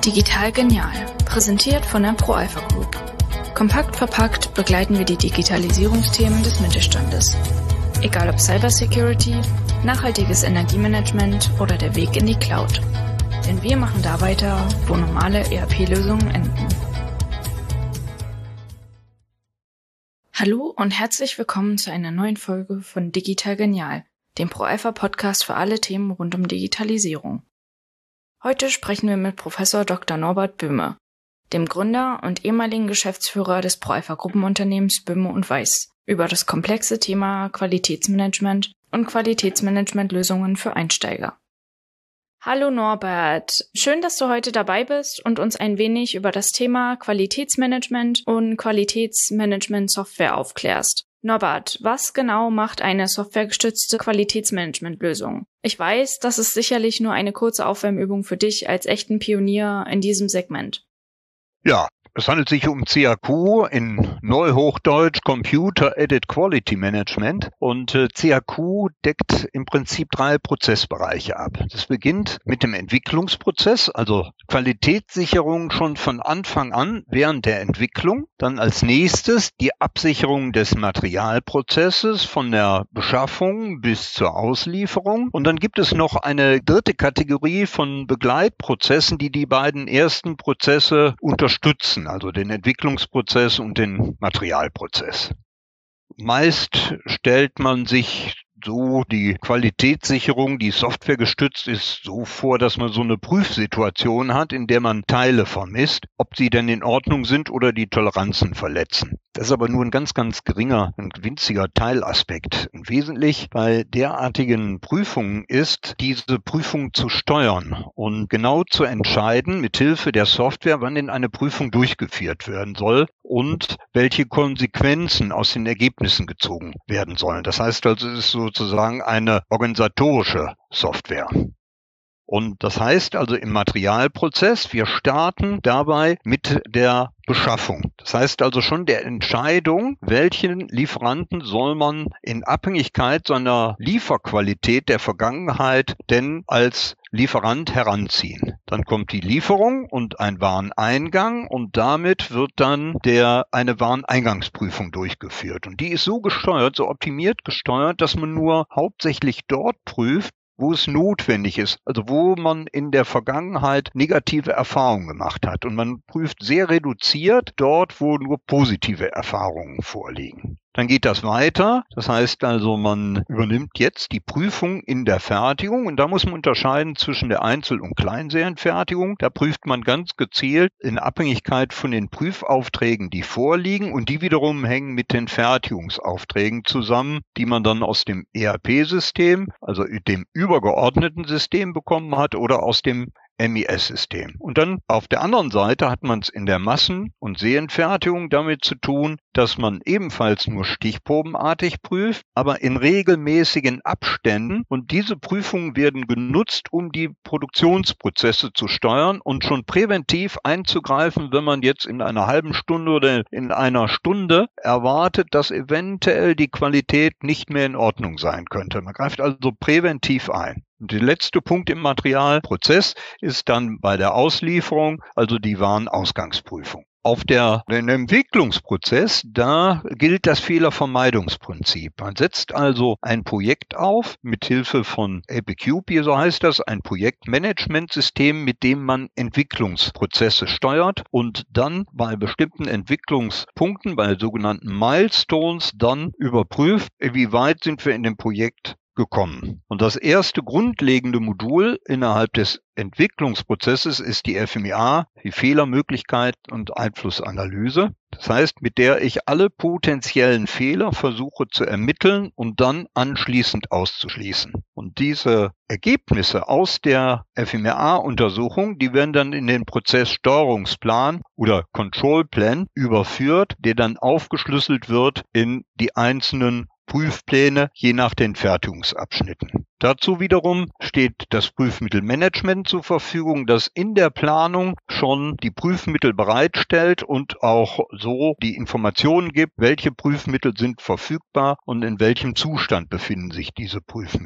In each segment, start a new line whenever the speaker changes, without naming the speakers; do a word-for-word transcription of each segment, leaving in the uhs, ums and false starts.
Digital genial, präsentiert von der ProAlpha Group. Kompakt verpackt begleiten wir die Digitalisierungsthemen des Mittelstandes. Egal ob Cybersecurity, nachhaltiges Energiemanagement oder der Weg in die Cloud. Denn wir machen da weiter, wo normale E R P-Lösungen enden. Hallo und herzlich willkommen zu einer neuen Folge von Digital genial, dem ProAlpha Podcast für alle Themen rund um Digitalisierung. Heute sprechen wir mit Professor Doktor Norbert Böhme, dem Gründer und ehemaligen Geschäftsführer des ProAlpha Gruppenunternehmens Böhme und Weiss, über das komplexe Thema Qualitätsmanagement und Qualitätsmanagementlösungen für Einsteiger. Hallo Norbert, schön, dass du heute dabei bist und uns ein wenig über das Thema Qualitätsmanagement und Qualitätsmanagement-Software aufklärst. Norbert, was genau macht eine softwaregestützte Qualitätsmanagementlösung? Ich weiß, das ist sicherlich nur eine kurze Aufwärmübung für dich als echten Pionier in diesem Segment.
Ja, es handelt sich um C A Q, in Neuhochdeutsch Computer Aided Quality Management, und äh, C A Q deckt im Prinzip drei Prozessbereiche ab. Das beginnt mit dem Entwicklungsprozess, also Qualitätssicherung schon von Anfang an während der Entwicklung. Dann als nächstes die Absicherung des Materialprozesses von der Beschaffung bis zur Auslieferung. Und dann gibt es noch eine dritte Kategorie von Begleitprozessen, die die beiden ersten Prozesse unterstützen, also den Entwicklungsprozess und den Materialprozess. Meist stellt man sich so die Qualitätssicherung, die Software gestützt ist, so vor, dass man so eine Prüfsituation hat, in der man Teile vermisst, ob sie denn in Ordnung sind oder die Toleranzen verletzen. Das ist aber nur ein ganz, ganz geringer, ein winziger Teilaspekt. Und wesentlich bei derartigen Prüfungen ist, diese Prüfung zu steuern und genau zu entscheiden, mithilfe der Software, wann denn eine Prüfung durchgeführt werden soll und welche Konsequenzen aus den Ergebnissen gezogen werden sollen. Das heißt also, es ist sozusagen eine organisatorische Software. Und das heißt also im Materialprozess, wir starten dabei mit der Beschaffung. Das heißt also schon der Entscheidung, welchen Lieferanten soll man in Abhängigkeit seiner Lieferqualität der Vergangenheit denn als Lieferant heranziehen. Dann kommt die Lieferung und ein Wareneingang und damit wird dann der eine Wareneingangsprüfung durchgeführt. Und die ist so gesteuert, so optimiert gesteuert, dass man nur hauptsächlich dort prüft, wo es notwendig ist, also wo man in der Vergangenheit negative Erfahrungen gemacht hat. Und man prüft sehr reduziert dort, wo nur positive Erfahrungen vorliegen. Dann geht das weiter. Das heißt also, man übernimmt jetzt die Prüfung in der Fertigung. Und da muss man unterscheiden zwischen der Einzel- und Kleinserienfertigung. Da prüft man ganz gezielt in Abhängigkeit von den Prüfaufträgen, die vorliegen. Und die wiederum hängen mit den Fertigungsaufträgen zusammen, die man dann aus dem E R P-System, also dem übergeordneten System bekommen hat oder aus dem M I S-System. Und dann auf der anderen Seite hat man es in der Massen- und Serienfertigung damit zu tun, dass man ebenfalls nur stichprobenartig prüft, aber in regelmäßigen Abständen. Und diese Prüfungen werden genutzt, um die Produktionsprozesse zu steuern und schon präventiv einzugreifen, wenn man jetzt in einer halben Stunde oder in einer Stunde erwartet, dass eventuell die Qualität nicht mehr in Ordnung sein könnte. Man greift also präventiv ein. Und der letzte Punkt im Materialprozess ist dann bei der Auslieferung, also die Warenausgangsprüfung. Auf der, den Entwicklungsprozess, da gilt das Fehlervermeidungsprinzip. Man setzt also ein Projekt auf, mit Hilfe von A P Q P, so heißt das, ein Projektmanagementsystem, mit dem man Entwicklungsprozesse steuert und dann bei bestimmten Entwicklungspunkten, bei sogenannten Milestones, dann überprüft, wie weit sind wir in dem Projekt gekommen. Und das erste grundlegende Modul innerhalb des Entwicklungsprozesses ist die F M E A, die Fehlermöglichkeit und Einflussanalyse. Das heißt, mit der ich alle potenziellen Fehler versuche zu ermitteln und dann anschließend auszuschließen. Und diese Ergebnisse aus der F M E A-Untersuchung, die werden dann in den Prozesssteuerungsplan oder Control Plan überführt, der dann aufgeschlüsselt wird in die einzelnen Prüfpläne je nach den Fertigungsabschnitten. Dazu wiederum steht das Prüfmittelmanagement zur Verfügung, das in der Planung schon die Prüfmittel bereitstellt und auch so die Informationen gibt, welche Prüfmittel sind verfügbar und in welchem Zustand befinden sich diese Prüfmittel.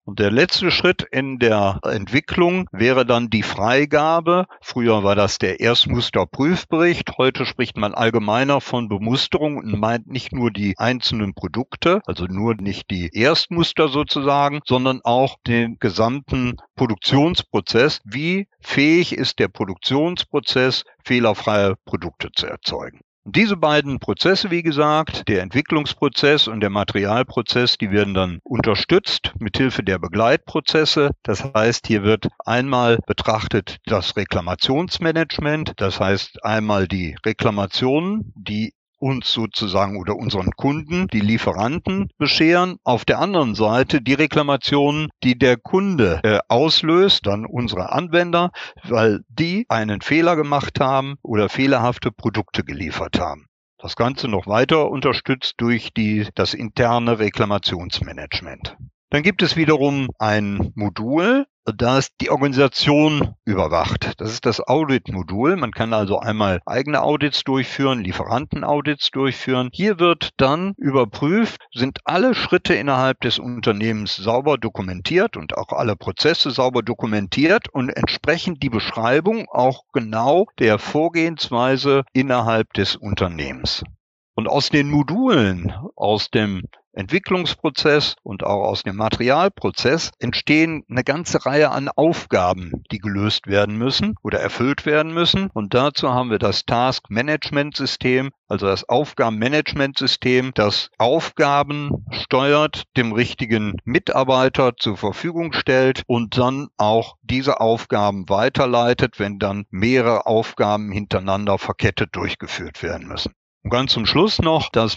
Und der letzte Schritt in der Entwicklung wäre dann die Freigabe. Früher war das der Erstmusterprüfbericht. Heute spricht man allgemeiner von Bemusterung und meint nicht nur die einzelnen Produkte, also nur nicht die Erstmuster sozusagen, sondern auch den gesamten Produktionsprozess. Wie fähig ist der Produktionsprozess, fehlerfreie Produkte zu erzeugen? Und diese beiden Prozesse, wie gesagt, der Entwicklungsprozess und der Materialprozess, die werden dann unterstützt mithilfe der Begleitprozesse. Das heißt, hier wird einmal betrachtet das Reklamationsmanagement, das heißt einmal die Reklamationen, die uns sozusagen oder unseren Kunden, die Lieferanten bescheren. Auf der anderen Seite die Reklamationen, die der Kunde äh, auslöst, dann unsere Anwender, weil die einen Fehler gemacht haben oder fehlerhafte Produkte geliefert haben. Das Ganze noch weiter unterstützt durch die, das interne Reklamationsmanagement. Dann gibt es wiederum ein Modul, das die Organisation überwacht. Das ist das Audit-Modul. Man kann also einmal eigene Audits durchführen, Lieferantenaudits durchführen. Hier wird dann überprüft, sind alle Schritte innerhalb des Unternehmens sauber dokumentiert und auch alle Prozesse sauber dokumentiert und entsprechend die Beschreibung auch genau der Vorgehensweise innerhalb des Unternehmens. Und aus den Modulen, aus dem Entwicklungsprozess und auch aus dem Materialprozess entstehen eine ganze Reihe an Aufgaben, die gelöst werden müssen oder erfüllt werden müssen. Und dazu haben wir das Task Management System, also das Aufgabenmanagementsystem, das Aufgaben steuert, dem richtigen Mitarbeiter zur Verfügung stellt und dann auch diese Aufgaben weiterleitet, wenn dann mehrere Aufgaben hintereinander verkettet durchgeführt werden müssen. Und ganz zum Schluss noch das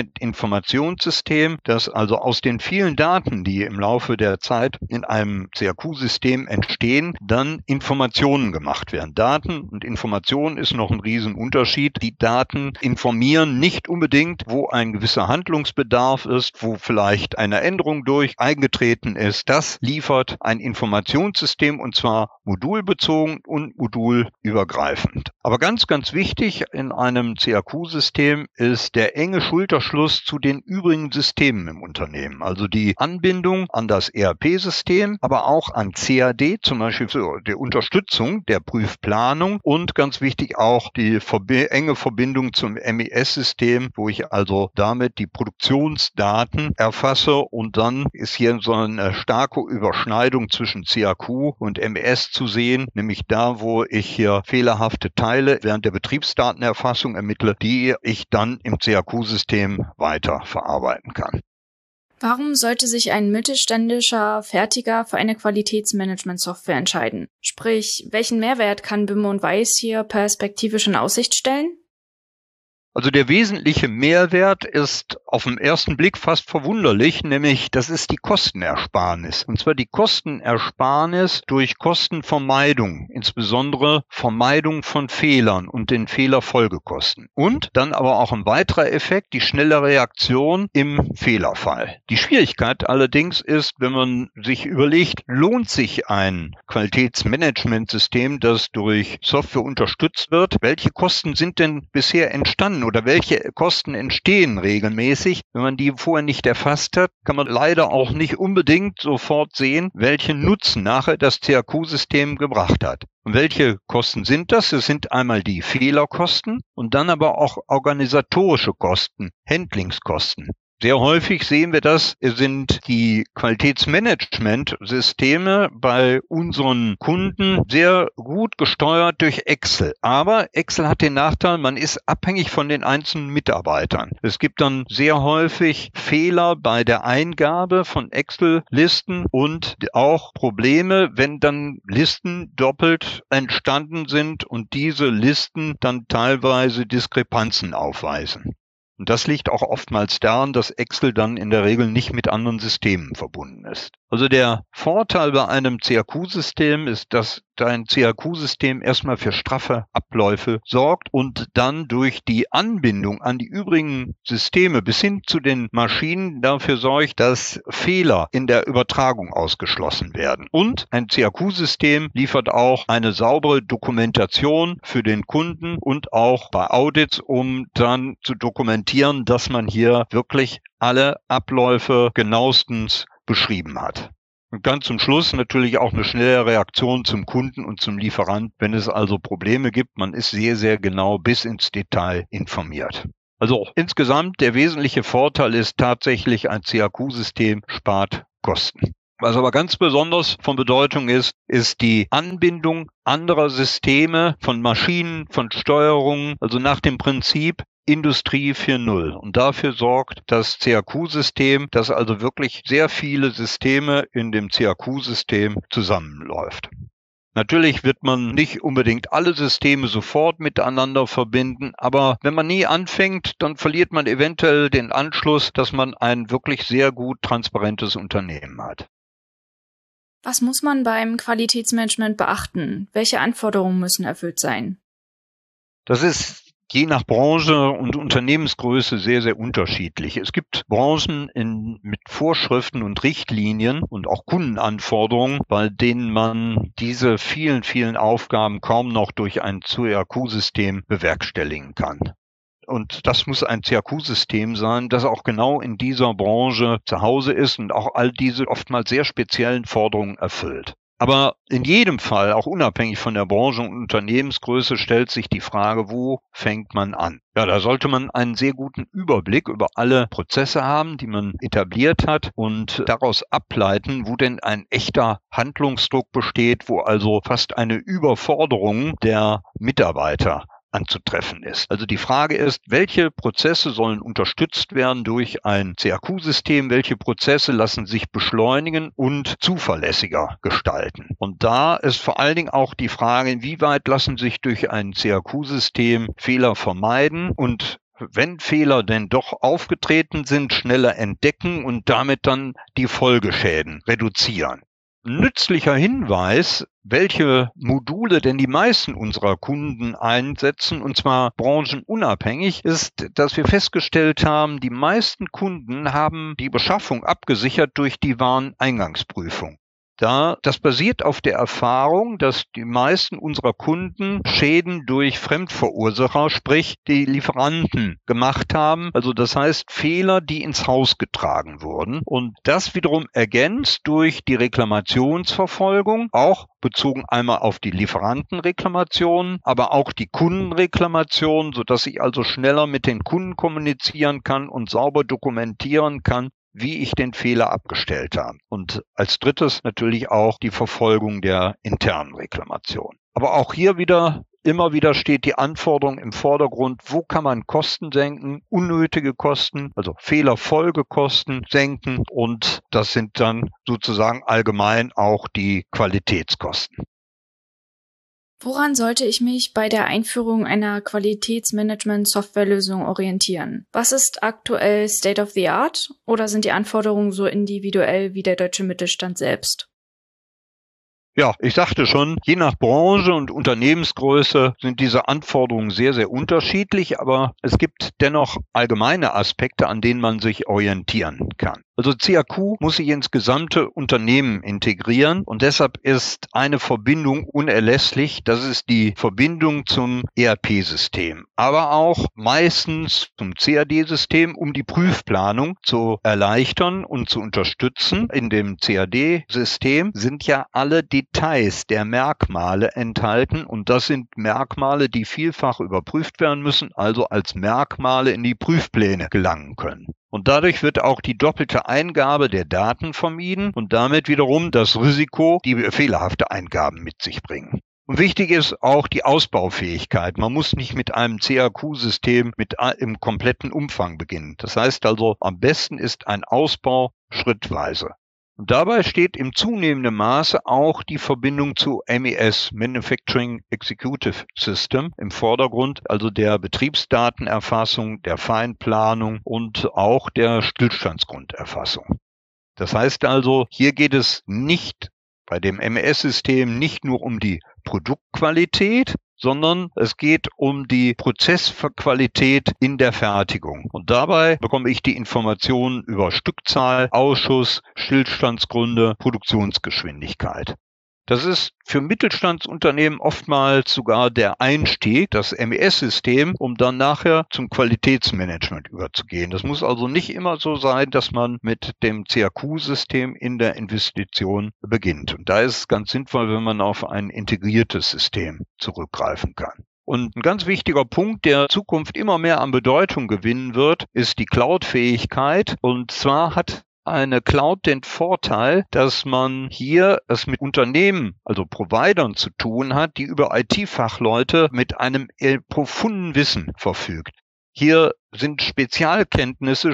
Management-Informationssystem, das also aus den vielen Daten, die im Laufe der Zeit in einem C A Q-System entstehen, dann Informationen gemacht werden. Daten und Informationen ist noch ein Riesenunterschied. Die Daten informieren nicht unbedingt, wo ein gewisser Handlungsbedarf ist, wo vielleicht eine Änderung durch eingetreten ist. Das liefert ein Informationssystem und zwar modulbezogen und modulübergreifend. Aber ganz, ganz wichtig in einem C A Q-System ist der enge Schulterschluss zu den übrigen Systemen im Unternehmen. Also die Anbindung an das E R P-System, aber auch an C A D, zum Beispiel für die Unterstützung der Prüfplanung und ganz wichtig auch die verbi- enge Verbindung zum M I S-System, wo ich also damit die Produktionsdaten erfasse und dann ist hier so eine starke Überschneidung zwischen C A Q und M I S zu sehen, nämlich da, wo ich hier fehlerhafte Teile während der Betriebsdatenerfassung ermittle, die ich dann im C A Q-System weiter verarbeiten kann.
Warum sollte sich ein mittelständischer Fertiger für eine Qualitätsmanagement-Software entscheiden? Sprich, welchen Mehrwert kann Böhme und Weiss hier perspektivisch in Aussicht stellen?
Also der wesentliche Mehrwert ist auf den ersten Blick fast verwunderlich, nämlich das ist die Kostenersparnis. Und zwar die Kostenersparnis durch Kostenvermeidung, insbesondere Vermeidung von Fehlern und den Fehlerfolgekosten. Und dann aber auch ein weiterer Effekt, die schnelle Reaktion im Fehlerfall. Die Schwierigkeit allerdings ist, wenn man sich überlegt, lohnt sich ein Qualitätsmanagementsystem, das durch Software unterstützt wird? Welche Kosten sind denn bisher entstanden? Oder welche Kosten entstehen regelmäßig? Wenn man die vorher nicht erfasst hat, kann man leider auch nicht unbedingt sofort sehen, welchen Nutzen nachher das C A Q-System gebracht hat. Und welche Kosten sind das? Es sind einmal die Fehlerkosten und dann aber auch organisatorische Kosten, Handlingskosten. Sehr häufig sehen wir das, sind die Qualitätsmanagementsysteme bei unseren Kunden sehr gut gesteuert durch Excel. Aber Excel hat den Nachteil, man ist abhängig von den einzelnen Mitarbeitern. Es gibt dann sehr häufig Fehler bei der Eingabe von Excel-Listen und auch Probleme, wenn dann Listen doppelt entstanden sind und diese Listen dann teilweise Diskrepanzen aufweisen. Und das liegt auch oftmals daran, dass Excel dann in der Regel nicht mit anderen Systemen verbunden ist. Also der Vorteil bei einem C A Q-System ist, dass ein C A Q-System erstmal für straffe Abläufe sorgt und dann durch die Anbindung an die übrigen Systeme bis hin zu den Maschinen dafür sorgt, dass Fehler in der Übertragung ausgeschlossen werden. Und ein C A Q-System liefert auch eine saubere Dokumentation für den Kunden und auch bei Audits, um dann zu dokumentieren, dass man hier wirklich alle Abläufe genauestens beschrieben hat. Und ganz zum Schluss natürlich auch eine schnelle Reaktion zum Kunden und zum Lieferant, wenn es also Probleme gibt. Man ist sehr, sehr genau bis ins Detail informiert. Also insgesamt der wesentliche Vorteil ist tatsächlich, ein C A Q-System spart Kosten. Was aber ganz besonders von Bedeutung ist, ist die Anbindung anderer Systeme von Maschinen, von Steuerungen, also nach dem Prinzip Industrie vier Punkt null. Und dafür sorgt das C A Q-System, dass also wirklich sehr viele Systeme in dem C A Q-System zusammenläuft. Natürlich wird man nicht unbedingt alle Systeme sofort miteinander verbinden, aber wenn man nie anfängt, dann verliert man eventuell den Anschluss, dass man ein wirklich sehr gut transparentes Unternehmen hat.
Was muss man beim Qualitätsmanagement beachten? Welche Anforderungen müssen erfüllt sein?
Das ist je nach Branche und Unternehmensgröße sehr, sehr unterschiedlich. Es gibt Branchen in, mit Vorschriften und Richtlinien und auch Kundenanforderungen, bei denen man diese vielen, vielen Aufgaben kaum noch durch ein C A Q-System bewerkstelligen kann. Und das muss ein C A Q-System sein, das auch genau in dieser Branche zu Hause ist und auch all diese oftmals sehr speziellen Forderungen erfüllt. Aber in jedem Fall, auch unabhängig von der Branche und Unternehmensgröße, stellt sich die Frage, wo fängt man an? Ja, da sollte man einen sehr guten Überblick über alle Prozesse haben, die man etabliert hat und daraus ableiten, wo denn ein echter Handlungsdruck besteht, wo also fast eine Überforderung der Mitarbeiter anzutreffen ist. Also die Frage ist, welche Prozesse sollen unterstützt werden durch ein C A Q-System, welche Prozesse lassen sich beschleunigen und zuverlässiger gestalten. Und da ist vor allen Dingen auch die Frage, inwieweit lassen sich durch ein C A Q-System Fehler vermeiden und wenn Fehler denn doch aufgetreten sind, schneller entdecken und damit dann die Folgeschäden reduzieren. Nützlicher Hinweis, welche Module denn die meisten unserer Kunden einsetzen, und zwar branchenunabhängig, ist, dass wir festgestellt haben, die meisten Kunden haben die Beschaffung abgesichert durch die Wareneingangsprüfung. Da, das basiert auf der Erfahrung, dass die meisten unserer Kunden Schäden durch Fremdverursacher, sprich die Lieferanten, gemacht haben. Also das heißt Fehler, die ins Haus getragen wurden. Und das wiederum ergänzt durch die Reklamationsverfolgung, auch bezogen einmal auf die Lieferantenreklamationen, aber auch die Kundenreklamationen, sodass ich also schneller mit den Kunden kommunizieren kann und sauber dokumentieren kann, wie ich den Fehler abgestellt habe. Und als drittes natürlich auch die Verfolgung der internen Reklamation. Aber auch hier wieder, immer wieder steht die Anforderung im Vordergrund, wo kann man Kosten senken, unnötige Kosten, also Fehlerfolgekosten senken und das sind dann sozusagen allgemein auch die Qualitätskosten.
Woran sollte ich mich bei der Einführung einer Qualitätsmanagement-Softwarelösung orientieren? Was ist aktuell State of the Art oder sind die Anforderungen so individuell wie der deutsche Mittelstand selbst?
Ja, ich sagte schon, je nach Branche und Unternehmensgröße sind diese Anforderungen sehr, sehr unterschiedlich, aber es gibt dennoch allgemeine Aspekte, an denen man sich orientieren kann. Also C A Q muss sich ins gesamte Unternehmen integrieren und deshalb ist eine Verbindung unerlässlich. Das ist die Verbindung zum E R P-System, aber auch meistens zum C A D-System, um die Prüfplanung zu erleichtern und zu unterstützen. In dem C A D-System sind ja alle Details der Merkmale enthalten und das sind Merkmale, die vielfach überprüft werden müssen, also als Merkmale in die Prüfpläne gelangen können. Und dadurch wird auch die doppelte Eingabe der Daten vermieden und damit wiederum das Risiko, die fehlerhafte Eingaben mit sich bringen. Und wichtig ist auch die Ausbaufähigkeit. Man muss nicht mit einem C A Q-System mit im kompletten Umfang beginnen. Das heißt also, am besten ist ein Ausbau schrittweise. Und dabei steht im zunehmenden Maße auch die Verbindung zu M E S, Manufacturing Executive System, im Vordergrund, also der Betriebsdatenerfassung, der Feinplanung und auch der Stillstandsgrunderfassung. Das heißt also, hier geht es nicht bei dem M E S-System nicht nur um die Produktqualität, sondern es geht um die Prozessqualität in der Fertigung. Und dabei bekomme ich die Informationen über Stückzahl, Ausschuss, Stillstandsgründe, Produktionsgeschwindigkeit. Das ist für Mittelstandsunternehmen oftmals sogar der Einstieg, das M E S-System, um dann nachher zum Qualitätsmanagement überzugehen. Das muss also nicht immer so sein, dass man mit dem C A Q-System in der Investition beginnt. Und da ist es ganz sinnvoll, wenn man auf ein integriertes System zurückgreifen kann. Und ein ganz wichtiger Punkt, der in Zukunft immer mehr an Bedeutung gewinnen wird, ist die Cloud-Fähigkeit. Und zwar hat eine Cloud den Vorteil, dass man hier es mit Unternehmen, also Providern zu tun hat, die über I T-Fachleute mit einem profunden Wissen verfügt. Hier sind Spezialkenntnisse,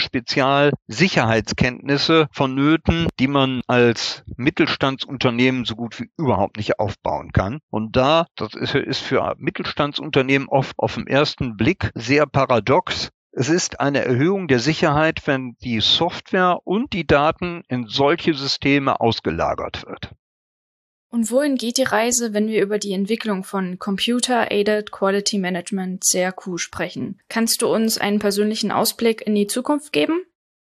Spezialsicherheitskenntnisse vonnöten, die man als Mittelstandsunternehmen so gut wie überhaupt nicht aufbauen kann. Und da, das ist, ist für Mittelstandsunternehmen oft auf den ersten Blick sehr paradox. Es ist eine Erhöhung der Sicherheit, wenn die Software und die Daten in solche Systeme ausgelagert wird.
Und wohin geht die Reise, wenn wir über die Entwicklung von Computer-Aided Quality Management C A Q sprechen? Kannst du uns einen persönlichen Ausblick in die Zukunft geben?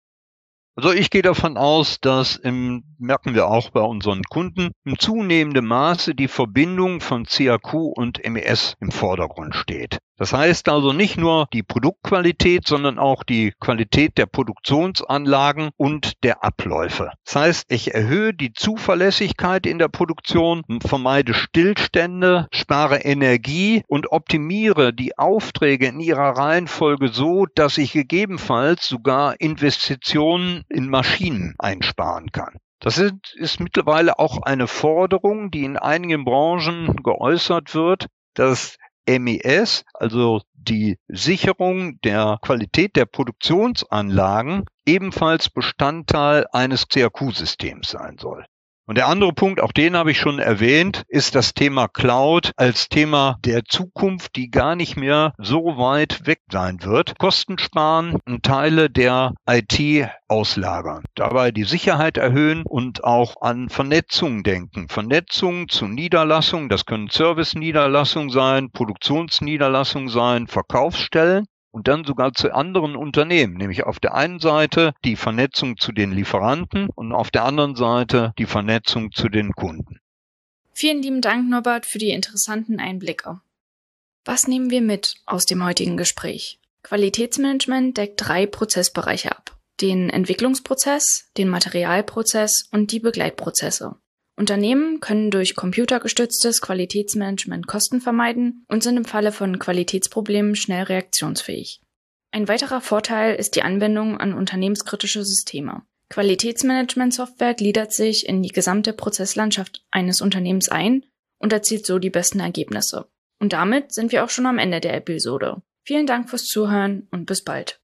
Also ich gehe davon aus, dass, im, merken wir auch bei unseren Kunden, in zunehmendem Maße die Verbindung von C A Q und M E S im Vordergrund steht. Das heißt also nicht nur die Produktqualität, sondern auch die Qualität der Produktionsanlagen und der Abläufe. Das heißt, ich erhöhe die Zuverlässigkeit in der Produktion, vermeide Stillstände, spare Energie und optimiere die Aufträge in ihrer Reihenfolge so, dass ich gegebenenfalls sogar Investitionen in Maschinen einsparen kann. Das ist, ist mittlerweile auch eine Forderung, die in einigen Branchen geäußert wird, dass M E S, also die Sicherung der Qualität der Produktionsanlagen, ebenfalls Bestandteil eines C A Q-Systems sein soll. Und der andere Punkt, auch den habe ich schon erwähnt, ist das Thema Cloud als Thema der Zukunft, die gar nicht mehr so weit weg sein wird. Kosten sparen und Teile der I T auslagern. Dabei die Sicherheit erhöhen und auch an Vernetzung denken. Vernetzung zu Niederlassungen, das können Service-Niederlassungen sein, Produktionsniederlassungen sein, Verkaufsstellen. Und dann sogar zu anderen Unternehmen, nämlich auf der einen Seite die Vernetzung zu den Lieferanten und auf der anderen Seite die Vernetzung zu den Kunden.
Vielen lieben Dank, Norbert, für die interessanten Einblicke. Was nehmen wir mit aus dem heutigen Gespräch? Qualitätsmanagement deckt drei Prozessbereiche ab: den Entwicklungsprozess, den Materialprozess und die Begleitprozesse. Unternehmen können durch computergestütztes Qualitätsmanagement Kosten vermeiden und sind im Falle von Qualitätsproblemen schnell reaktionsfähig. Ein weiterer Vorteil ist die Anbindung an unternehmenskritische Systeme. Qualitätsmanagement-Software gliedert sich in die gesamte Prozesslandschaft eines Unternehmens ein und erzielt so die besten Ergebnisse. Und damit sind wir auch schon am Ende der Episode. Vielen Dank fürs Zuhören und bis bald.